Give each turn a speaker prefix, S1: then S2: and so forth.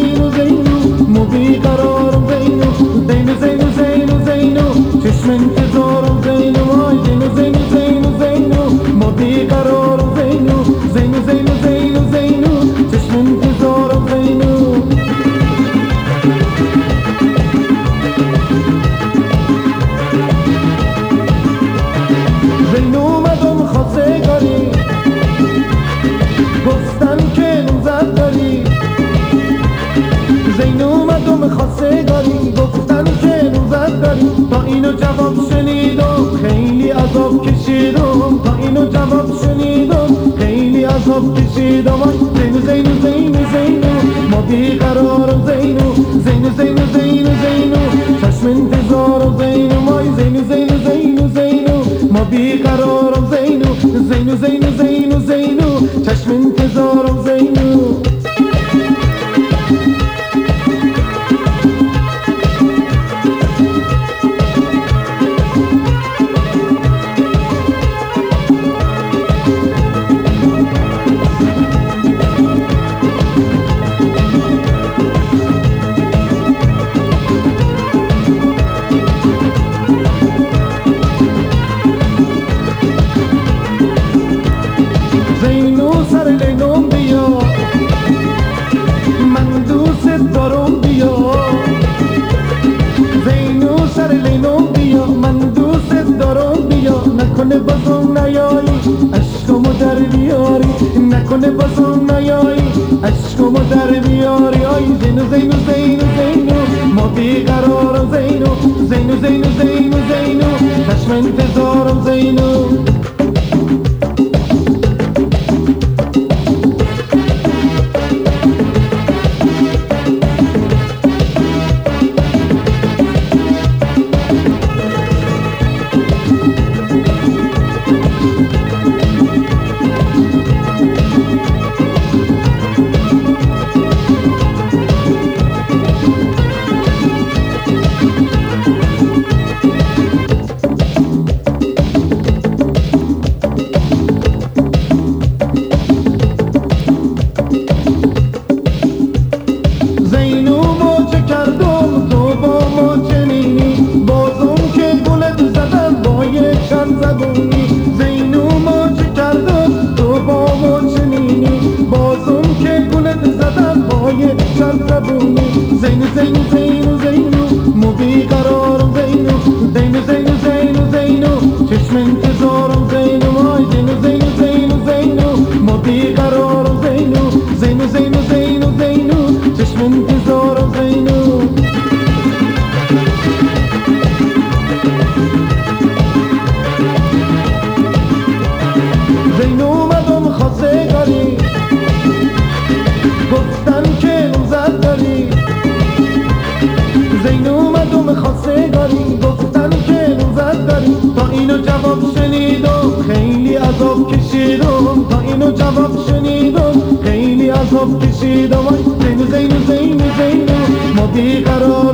S1: زینو زینو ما بیقرارم زینو زینو زینو زینو زینو چشم انتظارم زینو وای زینو زینو زینو زینو ما بیقرارم زینو زینو زینو زینو زینو چشم انتظارم زینو زینو اومدم خواستگاری گفتن که نوزد داری زینو اومدم خواستگاری گفتن که نوزد داری تا اینو جواب شنیدم خیلی عذاب کشیدم تا اینو جواب شنیدم خیلی عذاب کشیدم زینو زینو زینو زینو ما بیقرارم زینو زینو زینو زینو زینو چشم انتظارم زینو مای زینو زینو زینو زینو ما بیقرارم زینو زینو زینو زینو زینو چشم انتظارم زینو زینو سر لینم بیا من دوست دارم بیا زینو سر لینم بیا من دوست دارم بیا نکنه بازم نیایی عشقمو در بیاری نکنه بازم نیایی عشقمو در بیاری آی زینو زینو زینو زینو ما بیقرارم زینو زینو زینو زینو زینو چشم انتظارم زینو زینو ما چه کردم تو با ما چنینی بازم که گلت زدم پای چند زبونی زینو زینو زینو زینو ما بیقرارم زینو زینو زینو زینو زینو چشم انتظارم زینو وای زینو زینو زینو زینو ما بیقرارم زینو زینو زینو زینو زینو چشم انتظارم زینو زینو اومدم خواستگاری گفتن که نوزد داری زینو اومدم خواستگاری گفتن که نوزد داری تا اینو جواب شنیدم خیلی عذاب کشیدم تا اینو جواب شنیدم خیلی عذاب کشیدم زینو زینو زینو زینو ما بیقرار